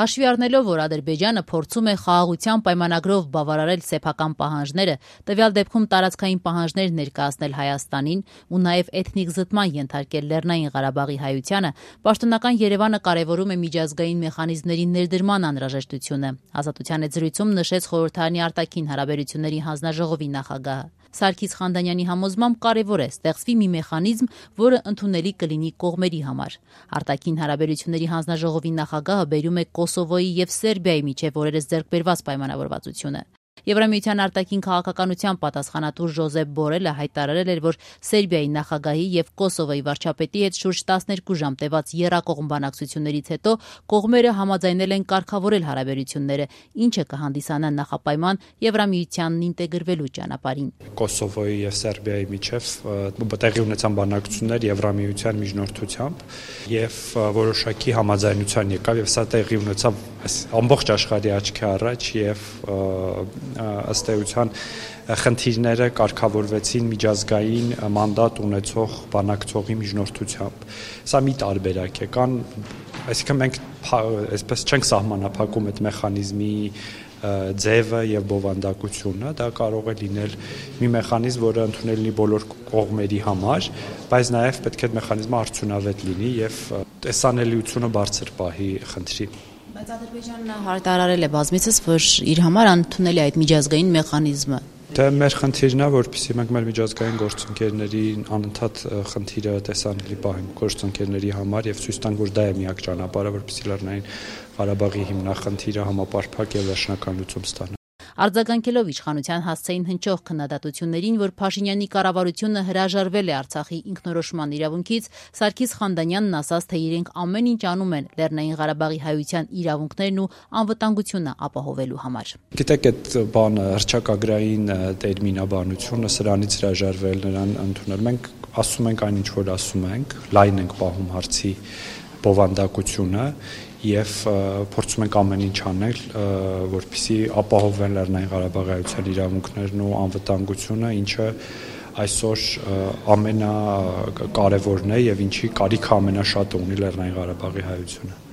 Հաշվի առնելով, որ Ադրբեջանը փորձում է խաղաղության պայմանագրով բավարարել սեփական պահանջները, տվյալ դեպքում տարածքային պահանջներ ներկայացնել Հայաստանին ու նաև էթնիկ զտման ենթարկել Լեռնային Ղարաբաղի հայությանը, պաշտոնական Երևանը կարևորում է միջազգային մեխանիզմների ներդրման անհրաժեշտությունը, Ազատության հետ զրույցում նշեց խորհրդարանի արտաքին հարաբերությունների հանձնաժողովի նախագահը։ Սարգիս Խանդանյանի համոզմամբ կարևոր է ստեղծվի մի մեխանիզմ, որը ընդունելի կլինի կողմերի համար։ Արտաքին հարաբերությունների հանձնաժողովի նախագահը բերում է Կոսովոյի եւ Սերբիայի միջև օրերս ձեռք բերված պայմանավորվածությունը։ Եվրամիության արտաքին քաղաքականության պատասխանատու Ժոզեփ Բորելը հայտարարել էր, որ Սերբիայի նախագահի եւ Կոսովոյի վարչապետի հետ շուրջ 12 ժամ տևած եռակողմ բանակցություններից հետո կողմերը համաձայնել են կարգավորել հարաբերությունները, ինչը կհանդիսանա նախապայման Եվրամիությանն ինտեգրվելու ճանապարհին։ Կոսովոյի եւ Սերբիայի միջև տեղի ունեցան բանակցություններ Եվրամիության միջնորդությամբ եւ որոշակի համաձայնության եկավ եւ սա տեղի ունեցավ ամբողջ աշխարհի աչքի առաջ եւ ըստ էության խնդիրները կարգավորվեցին միջազգային մանդատ ունեցող բանակցողի միջնորդությամբ։ Սա մի տարբերակ է, այսինքն մենք այսպես չենք սահմանափակում այդ մեխանիզմի ձևը եւ բովանդակությունը, դա կարող է լինել մի մեխանիզմ, որը ընդունելի լինի բոլոր կողմերի համար, բայց նաեւ պետք է այդ մեխանիզմը արդյունավետ լինի եւ տեսանելիությունը բարձր պահի խնդրի։ Բայց Ադրբեջանը հայտարարել է բազմիցս, որ իր համար ընդունելի է այդ միջազգային մեխանիզմը։ Դա մեր խնդիրն է, որպեսզի մենք մեր միջազգային գործընկերներին անընդհատ խնդիրը տեսանելի պահենք գործընկերների համար եւ ցույց տանք, որ դա է միակ ճանապարհը, որպեսզի Լեռնային Ղարաբաղի հիմնախնդիրը համապարփակ եւ վերջնական լուծում ստանա։ Արձագանքելով իշխանության հասցեին հնչող քննադատություններին, որ Փաշինյանի կառավարությունը հրաժարվել է Արցախի ինքնորոշման իրավունքից, Սարգիս Խանդանյանն ասաց, թե իրենք ամեն ինչ անում են Լեռնային Ղարաբաղի հայության իրավունքներն ու անվտանգությունը ապահովելու համար։ Գիտեք, այդ բանը հռչակագրային տերմինաբանությունը, սրանից հրաժարվել, նրան ընդունել։ Մենք ասում ենք այն, ինչ որ ասում ենք, լայն ենք պահում հարցի բովանդակությունը եւ փորձում ենք ամեն ինչ անել, որպեսզի ապահովեն Լեռնային Ղարաբաղի հայության իրավունքներն ու անվտանգությունը, ինչը այսօր ամենակարևորն է եւ ինչի կարիքը ամենաշատը ունի Լեռնային Ղարաբաղի հայությունը։